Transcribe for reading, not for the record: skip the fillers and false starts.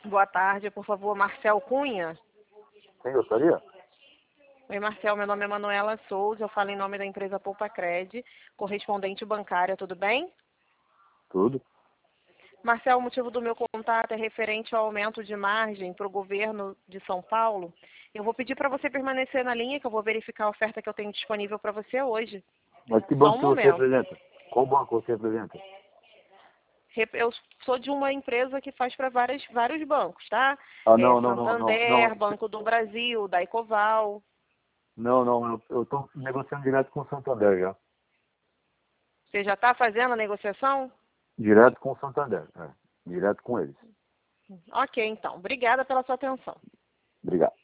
Boa tarde, por favor, Marcel Cunha. Quem gostaria? Oi, Marcel, meu nome é Manuela Souza, eu falo em nome da empresa Poupa Cred, correspondente bancária, tudo bem? Tudo. Marcel, o motivo do meu contato é referente ao aumento de margem para o governo de São Paulo. Eu vou pedir para você permanecer na linha, que eu vou verificar a oferta que eu tenho disponível para você hoje. Mas que Só banco um que você momento. representa? Qual banco você representa? Eu sou de uma empresa que faz para vários bancos, tá? Ah, não, não, não, não, Santander, não. Banco do Brasil, Daicoval. Não, não, eu estou negociando direto com o Santander já. Você já está fazendo a negociação? Direto com o Santander, direto com eles. Ok, então. Obrigada pela sua atenção. Obrigado.